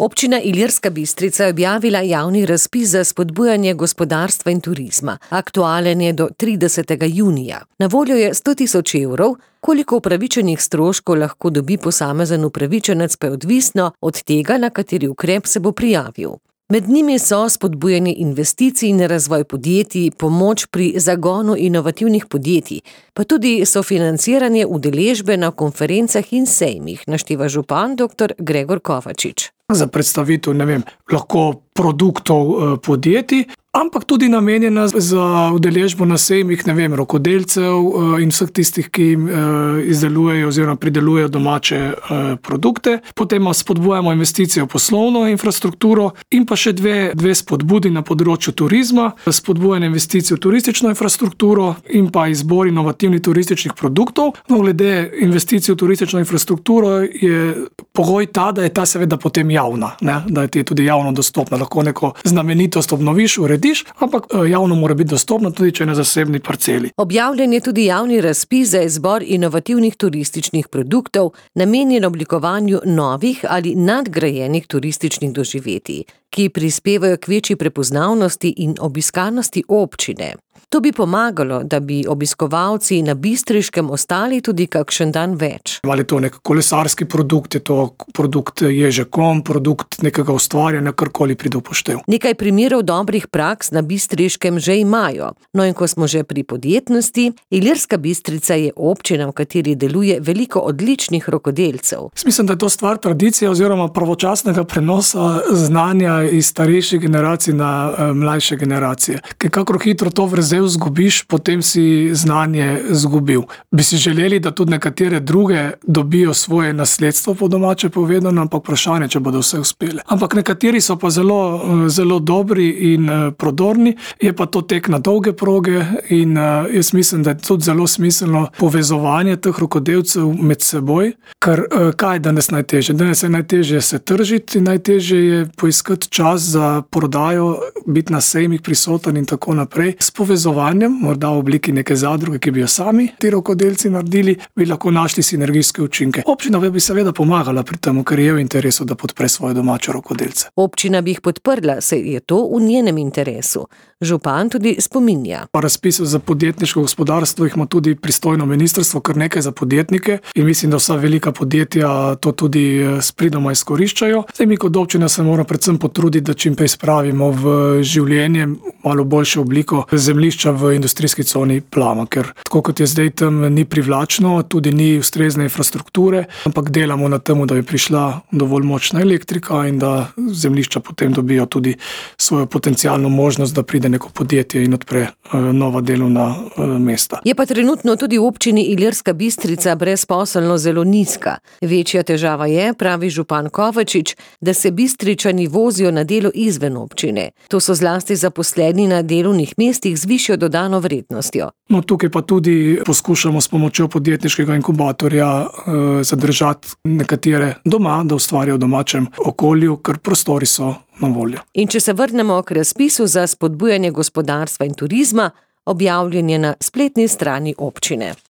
Občina Ilirska Bistrica je objavila javni razpis za spodbujanje gospodarstva in turizma. Aktualen je do 30. junija. Na voljo je 100 000 evrov, koliko upravičenih stroškov lahko dobi posamezen upravičenec, pa je odvisno od tega, na kateri ukrep se bo prijavil. Med njimi so spodbujanje investicij in razvoj podjetij, pomoč pri zagonu inovativnih podjetij, pa tudi sofinanciranje udeležbe na konferencah in sejmih, našteva župan dr. Gregor Kovačič. Za predstavitev, lahko produktov podjetij, ampak tudi namenjena za udeležbo na sejmih, rokodelcev in vseh tistih, ki izdelujejo oziroma pridelujejo domače produkte. Potem spodbujamo investicije v poslovno infrastrukturo in pa še dve spodbudi na področju turizma, spodbujanje investicij v turistično infrastrukturo in pa izbor inovativnih turističnih produktov. Glede investicij v turistično infrastrukturo je pogoj ta, da je ta seveda potem javna, da je ti tudi javno dostopna. Lahko neko znamenitost obnoviš, urediš, ampak javno mora biti dostopno tudi, če je na zasebni parceli. Objavljen je tudi javni razpis za izbor inovativnih turističnih produktov, namenjen oblikovanju novih ali nadgrajenih turističnih doživetij, ki prispevajo k večji prepoznavnosti in obiskanosti občine. To bi pomagalo, da bi obiskovalci na Bistriškem ostali tudi kakšen dan več. Ali je to nek kolesarski produkt, je to produkt Ježekom, produkt nekega ustvarjanja, karkoli pride v poštev. Nekaj primerov dobrih praks na Bistriškem že imajo. No in ko smo že pri podjetnosti, Ilirska Bistrica je občina, v kateri deluje veliko odličnih rokodelcev. Mislim, da je to stvar tradicije oziroma pravočasnega prenosa znanja iz starejših generacij na mlajše generacije. Kakor hitro to vrzel zgubiš, potem si znanje zgubil. Bi si želeli, da tudi nekatere druge dobijo svoje nasledstvo, po domače povedano, ampak vprašanje, če bodo vse uspele. Ampak nekateri so pa zelo dobri in prodorni, je pa to tek na dolge proge in jaz mislim, da je tudi zelo smiselno povezovanje teh rokodelcev med seboj, ker kaj je danes najtežje? Danes je najtežje se tržiti in najtežje je poiskati čas za prodajo, biti na sejmih prisoten in tako naprej. S povezovanjem, morda v obliki neke zadruge, ki bi jo sami ti rokodelci naredili, bi lahko našli sinergijske učinke. Občina bi seveda pomagala pri tem, ker je v interesu, da podpre svoje domače rokodelce. Občina bi jih podprla, saj je to v njenem interesu. Župan tudi spominja. Razpisov za podjetniško gospodarstvo jih ima tudi pristojno ministrstvo, kar nekaj za podjetnike in mislim, da vsa velika podjetja to tudi s pridoma izkoriščajo. Zdaj mi kot občina se moramo predvsem potruditi, da čim prej spravimo v življenje malo boljšo obliko zemljišča v industrijski coni Plama, ker tako kot je zdaj tam ni privlačno, tudi ni ustrezne infrastrukture, ampak delamo na tem, da bi prišla dovolj močna elektrika in da zemljišča potem dobijo tudi svojo potencialno možnost, da pride neko podjetje in odpre nova delovna mesta. Je pa trenutno tudi v občini Ilirska Bistrica brezposelnost zelo nizka. Večja težava je, pravi župan Kovačič, da se Bistričani vozijo na delo izven občine. To so zlasti zaposleni na delovnih mestih z višjo dodano vrednostjo. Tukaj pa tudi poskušamo s pomočjo podjetniškega inkubatorja zadržati nekatere doma, da ustvarjajo v domačem okolju, ker prostori so na voljo. In če se vrnemo k razpisu za spodbujanje gospodarstva in turizma, objavljen je na spletni strani občine.